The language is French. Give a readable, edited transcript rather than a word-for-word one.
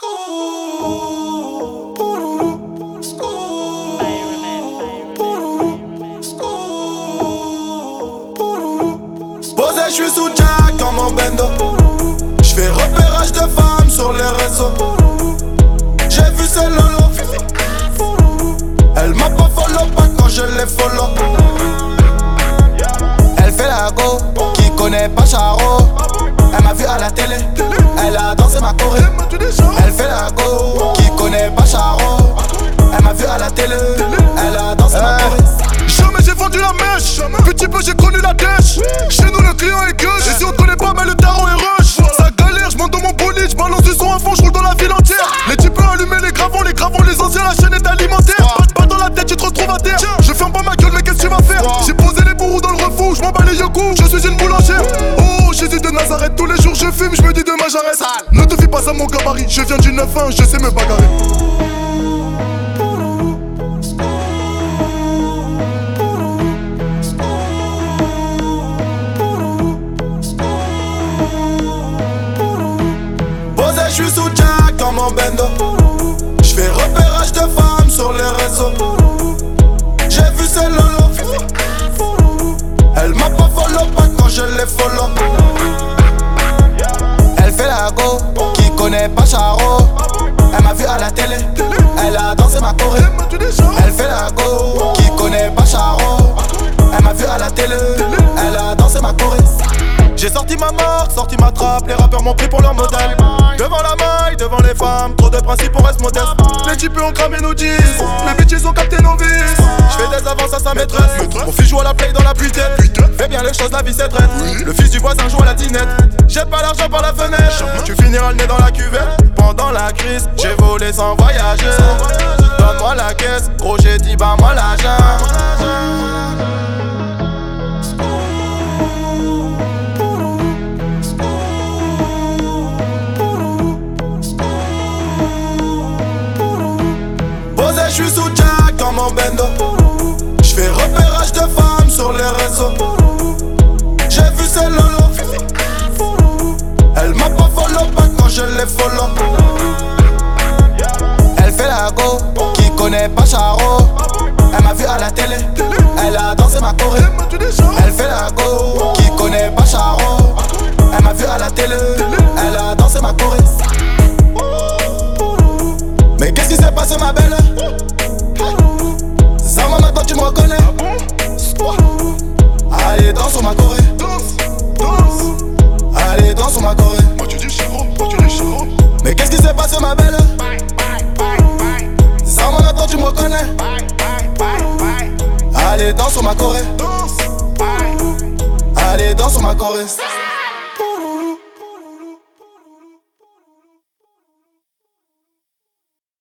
Posé, j'suis sous Jack dans mon bendo. J'fais repérage de femmes sur les réseaux. J'ai vu ce lolo. Elle m'a pas follow pas quand je l'ai follow. Elle fait la go, qui connaît pas Charo. Elle m'a vu à la télé, elle a dansé ma choré. Elle fait la go, qui connaît pas Charo. Elle m'a vu à la télé, elle a dansé ma choré. Jamais j'ai vendu la mèche, petit peu j'ai connu la dèche. Chez nous le client est gueule, et si on te connaît pas mais le tarot est rush. Ça galère, j'monte dans mon bolide, j'balance du son à fond, j'roule dans la ville entière. Les types allumer les gravons, les anciens, la chaîne est alimentaire. Pas dans la tête, tu te retrouves à terre. Je ferme pas ma gueule, mais qu'est-ce que tu vas faire? J'ai posé les bourreaux dans le refou, j'm'en bats les yeux coups, je suis une boulangère. Oh, Jésus de Nazareth, tous les jours je fume, j'me dis demain j'arrête. Ne te fie pas à mon gabarit, je viens du 9-1, je sais me bagarrer. J'suis sous Jack dans mon bendo. J'fais repérage de femmes sur les réseaux. J'ai vu ce lolo. Elle m'a pas follow pas quand je l'ai follow. Elle fait la go, qui connaît pas Charo. Elle m'a vu à la télé, elle a dansé ma choré. Elle fait la go, qui connaît pas Charo. Elle m'a vu à la télé, elle a dansé ma choré. J'ai sorti ma marque, sorti ma trappe, les rappeurs m'ont pris pour leur modèle. Devant la maille, devant les femmes, trop de principes, on reste modeste. Les types ont cramé nos jeans, les bitches ont capté nos vices. J'fais des avances à sa maîtresse, mon fils joue à la play dans la puitaine. Fais bien les choses, la vie c'est traite. Le fils du voisin joue à la dinette. Jette pas l'argent par la fenêtre, tu finiras le nez dans la cuvette. Pendant la crise, j'ai volé sans voyager. Donne-moi la caisse, gros j'ai dit bah moi l'argent. J'suis sous Jack dans mon bendo. J'fais repérage de femmes sur les réseaux. J'ai vu ce lolo. Elle m'a pas follow pas quand je l'ai follow. Elle fait la go, qui connaît pas Charo. Elle m'a vu à la télé, elle a dansé ma choré. Elle fait la go, qui connaît pas Charo. Elle m'a vu à la télé, elle a dansé ma choré. Mais qu'est-ce qui s'est passé ma belle? Ça va maintenant tu me reconnais. Allez danse sur ma choré. Allez danse sur ma choré. Mais qu'est-ce qui s'est passé ma belle? Ça va maintenant tu me reconnais. Allez danse sur ma choré. Allez danse sur ma choré.